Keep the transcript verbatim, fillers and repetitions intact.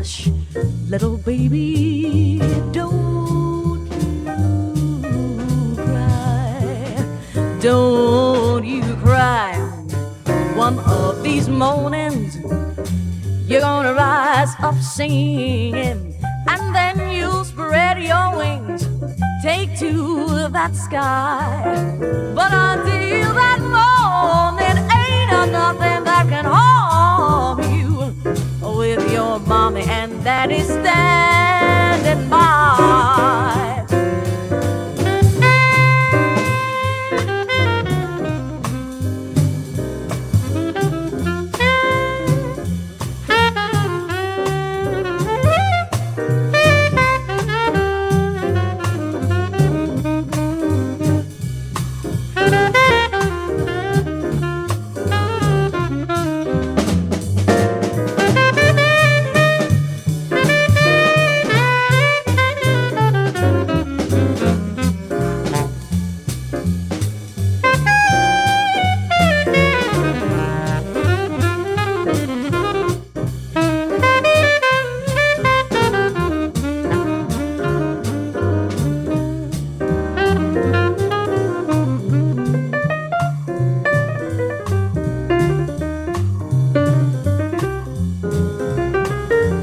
Hush, little baby, don't you cry. Don't you cry. One of these mornings you're gonna rise up singing, and then you'll spread your wings, take to that sky. But until that morning, ain't a nothing that can harm you with your mommy and daddy stand.